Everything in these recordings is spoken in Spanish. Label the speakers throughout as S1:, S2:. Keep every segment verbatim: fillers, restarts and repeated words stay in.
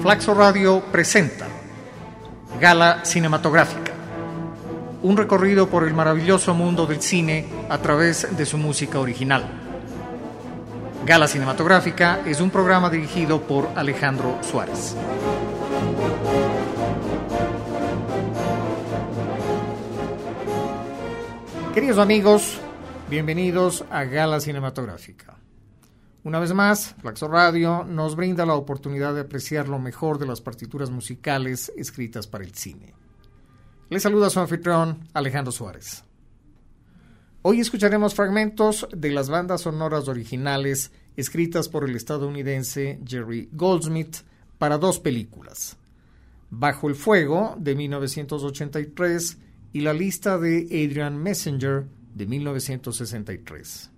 S1: Flaxo Radio presenta Gala Cinematográfica, un recorrido por el maravilloso mundo del cine a través de su música original. Gala Cinematográfica es un programa dirigido por Alejandro Suárez. Queridos amigos, bienvenidos a Gala Cinematográfica. Una vez más, Flaxo Radio nos brinda la oportunidad de apreciar lo mejor de las partituras musicales escritas para el cine. Les saluda su anfitrión, Alejandro Suárez. Hoy escucharemos fragmentos de las bandas sonoras originales escritas por el estadounidense Jerry Goldsmith para dos películas: Bajo el Fuego, de mil novecientos ochenta y tres, y La Lista de Adrian Messenger, de mil novecientos sesenta y tres.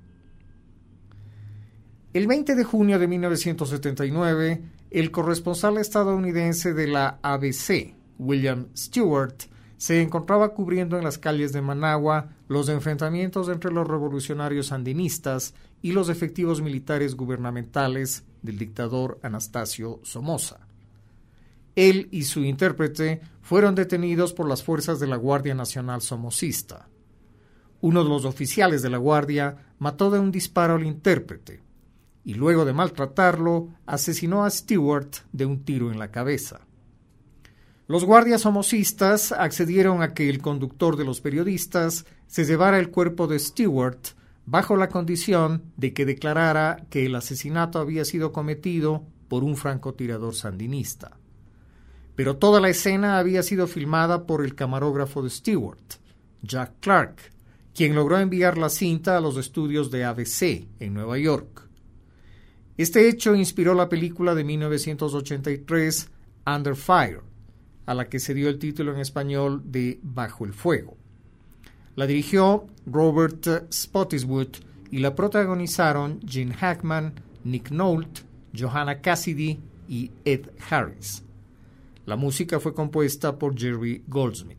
S1: El veinte de junio de mil novecientos setenta y nueve, el corresponsal estadounidense de la A B C, William Stewart, se encontraba cubriendo en las calles de Managua los enfrentamientos entre los revolucionarios sandinistas y los efectivos militares gubernamentales del dictador Anastasio Somoza. Él y su intérprete fueron detenidos por las fuerzas de la Guardia Nacional somocista. Uno de los oficiales de la Guardia mató de un disparo al intérprete y luego de maltratarlo, asesinó a Stewart de un tiro en la cabeza. Los guardias somocistas accedieron a que el conductor de los periodistas se llevara el cuerpo de Stewart bajo la condición de que declarara que el asesinato había sido cometido por un francotirador sandinista. Pero toda la escena había sido filmada por el camarógrafo de Stewart, Jack Clark, quien logró enviar la cinta a los estudios de A B C en Nueva York. Este hecho inspiró la película de mil novecientos ochenta y tres, Under Fire, a la que se dio el título en español de Bajo el Fuego. La dirigió Robert Spottiswoode y la protagonizaron Gene Hackman, Nick Nolte, Johanna Cassidy y Ed Harris. La música fue compuesta por Jerry Goldsmith.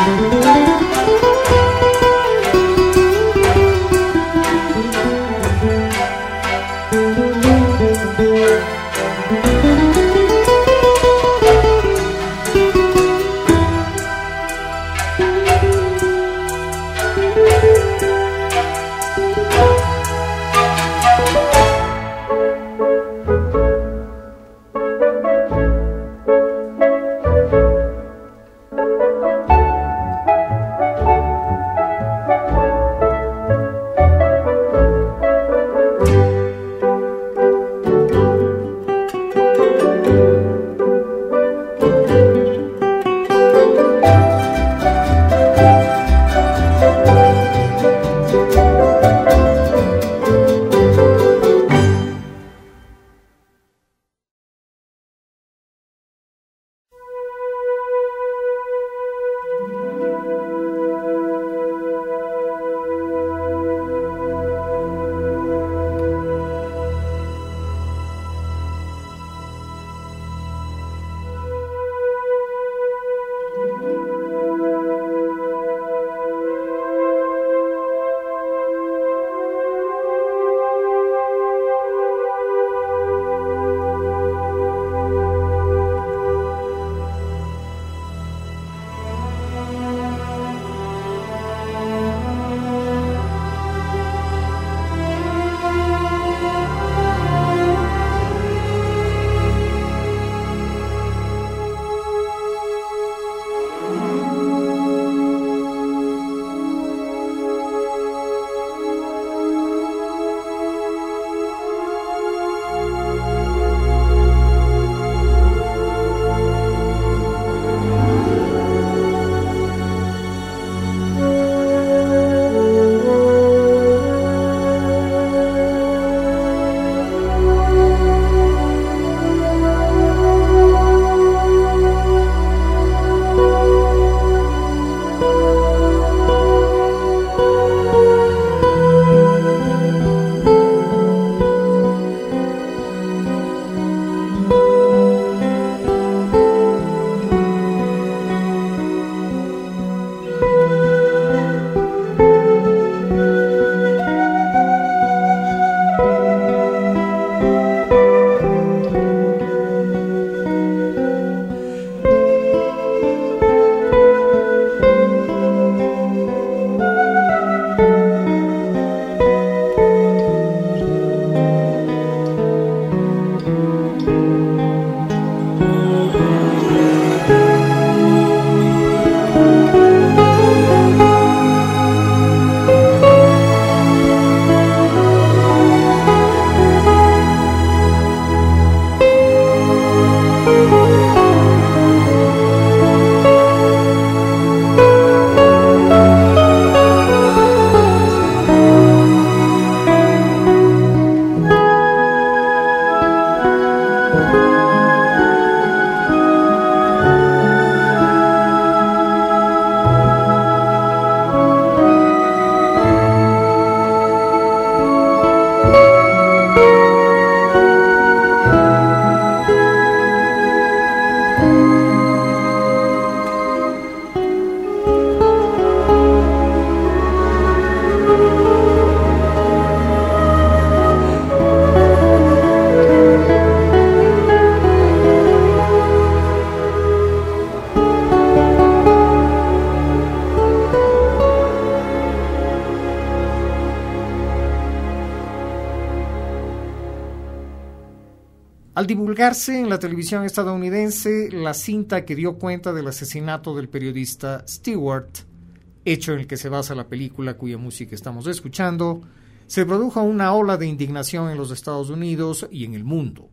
S1: Al divulgarse en la televisión estadounidense la cinta que dio cuenta del asesinato del periodista Stewart, hecho en el que se basa la película cuya música estamos escuchando, se produjo una ola de indignación en los Estados Unidos y en el mundo.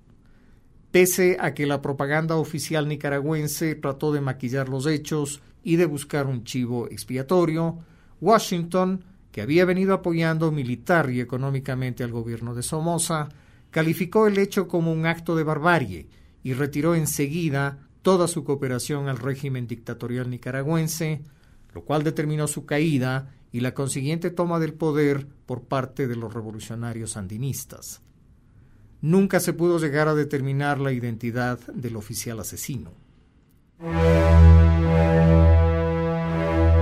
S1: Pese a que la propaganda oficial nicaragüense trató de maquillar los hechos y de buscar un chivo expiatorio, Washington, que había venido apoyando militar y económicamente al gobierno de Somoza, calificó el hecho como un acto de barbarie y retiró enseguida toda su cooperación al régimen dictatorial nicaragüense, lo cual determinó su caída y la consiguiente toma del poder por parte de los revolucionarios sandinistas. Nunca se pudo llegar a determinar la identidad del oficial asesino.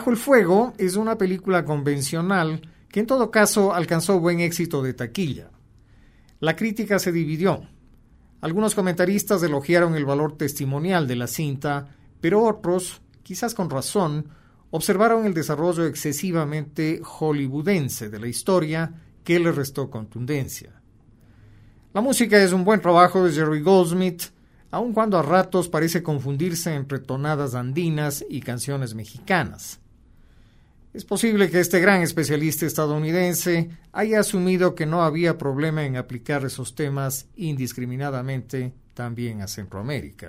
S1: Bajo el fuego es una película convencional que en todo caso alcanzó buen éxito de taquilla. La crítica se dividió. Algunos comentaristas elogiaron el valor testimonial de la cinta, pero otros, quizás con razón, observaron el desarrollo excesivamente hollywoodense de la historia que le restó contundencia. La música es un buen trabajo de Jerry Goldsmith, aun cuando a ratos parece confundirse entre tonadas andinas y canciones mexicanas. Es posible que este gran especialista estadounidense haya asumido que no había problema en aplicar esos temas indiscriminadamente también a Centroamérica.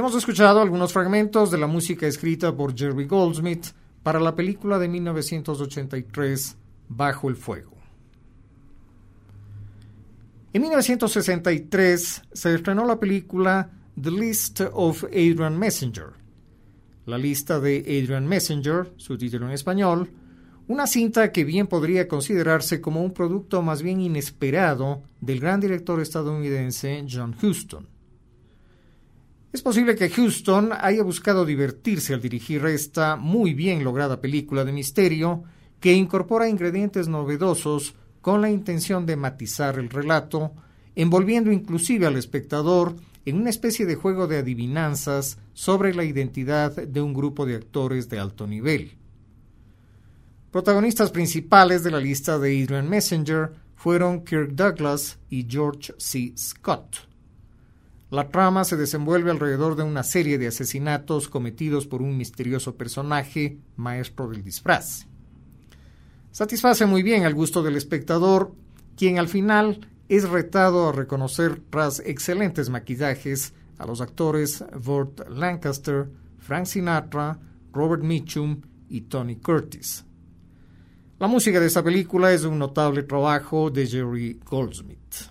S1: Hemos escuchado algunos fragmentos de la música escrita por Jerry Goldsmith para la película de mil novecientos ochenta y tres, Bajo el Fuego. En mil novecientos sesenta y tres se estrenó la película The List of Adrian Messenger, La lista de Adrian Messenger, su título en español, una cinta que bien podría considerarse como un producto más bien inesperado del gran director estadounidense John Huston. Es posible que Huston haya buscado divertirse al dirigir esta muy bien lograda película de misterio que incorpora ingredientes novedosos con la intención de matizar el relato, envolviendo inclusive al espectador en una especie de juego de adivinanzas sobre la identidad de un grupo de actores de alto nivel. Protagonistas principales de la lista de Adrian Messenger fueron Kirk Douglas y George C. Scott. La trama se desenvuelve alrededor de una serie de asesinatos cometidos por un misterioso personaje, maestro del disfraz. Satisface muy bien al gusto del espectador, quien al final es retado a reconocer tras excelentes maquillajes a los actores Burt Lancaster, Frank Sinatra, Robert Mitchum y Tony Curtis. La música de esta película es un notable trabajo de Jerry Goldsmith.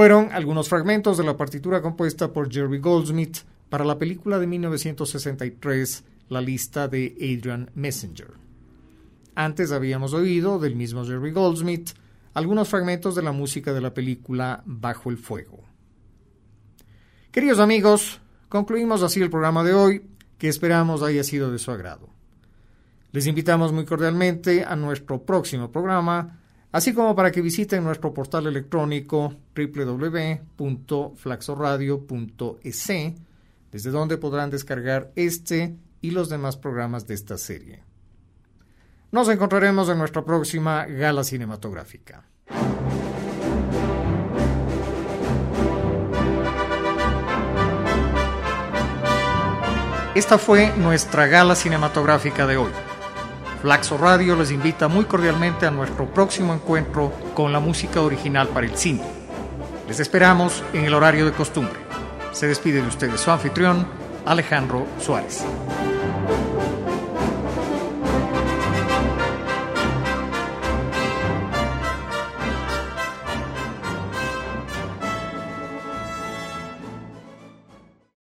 S1: Fueron algunos fragmentos de la partitura compuesta por Jerry Goldsmith para la película de mil novecientos sesenta y tres, La lista de Adrian Messenger. Antes habíamos oído del mismo Jerry Goldsmith algunos fragmentos de la música de la película Bajo el Fuego. Queridos amigos, concluimos así el programa de hoy, que esperamos haya sido de su agrado. Les invitamos muy cordialmente a nuestro próximo programa, así como para que visiten nuestro portal electrónico doble u doble u doble u punto flaxoradio punto e s, desde donde podrán descargar este y los demás programas de esta serie. Nos encontraremos en nuestra próxima gala cinematográfica. Esta fue nuestra gala cinematográfica de hoy. Flaxo Radio les invita muy cordialmente a nuestro próximo encuentro con la música original para el cine. Les esperamos en el horario de costumbre. Se despide de ustedes su anfitrión, Alejandro Suárez.